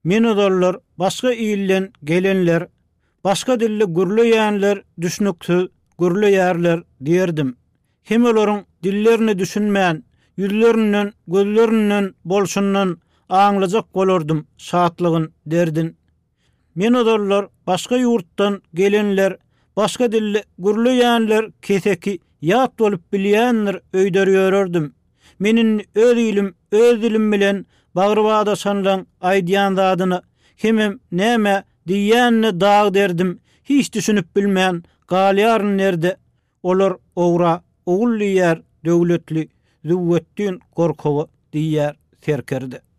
Men odallar, başga iillen gelenler, başga dilli gürleýänler, düşnüksiz gürleýärler diýerdim. Hem olaryň dillerini düşünmän, yüzlerinden, gözlerinden bolşundan aňlajak bolardym şatlygyn derdin. Men odallar, başga ýurtdan gelenler, başga dilli gürleýänler keseki ýat bolup bilýänler öýderýördim. Menin öz ilim, öz dilim bilen bagrybada sanlan aýdýan zadyny hemem näme diýänni dag derdim. Hiç düşünüp bilmän galýaryn nerde? Olar owra, ogul diýär, döwletli, züwwetdin gorkowy diýär serkerdi.